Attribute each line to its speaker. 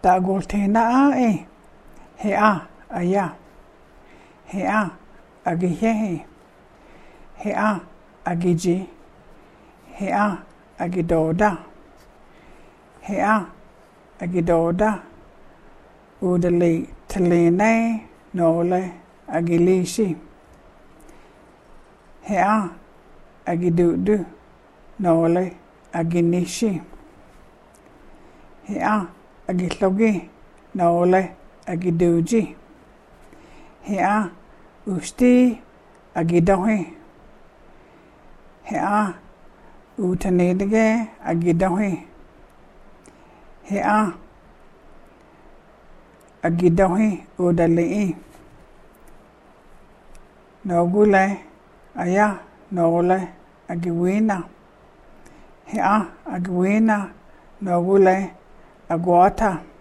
Speaker 1: Tagol tena he a aya he a agihehe he a agiji he a agidoda he a agidoda udali talene nole agilishi he a agidudu nole aginishi he a agitlogi nole agiduji he a usti agidohi he a utanedige agidohi he a agidohi udali nogule aya nole agiwina he a agiwina nogule aguata